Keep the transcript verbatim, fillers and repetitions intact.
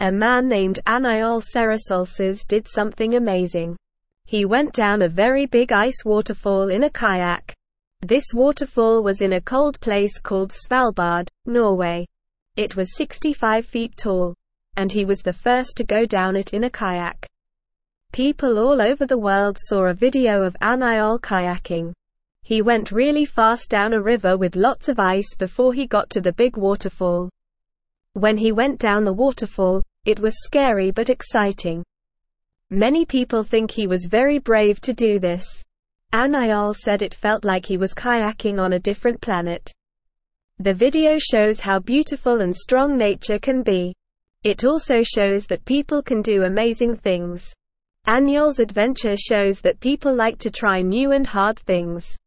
A man named Aniol Cerasolsas did something amazing. He went down a very big ice waterfall in a kayak. This waterfall was in a cold place called Svalbard, Norway. It was sixty-five feet tall, and he was the first to go down it in a kayak. People all over the world saw a video of Aniol kayaking. He went really fast down a river with lots of ice before he got to the big waterfall. When he went down the waterfall, it was scary but exciting. Many people think he was very brave to do this. Aniol said it felt like he was kayaking on a different planet. The video shows how beautiful and strong nature can be. It also shows that people can do amazing things. Aniol's adventure shows that people like to try new and hard things.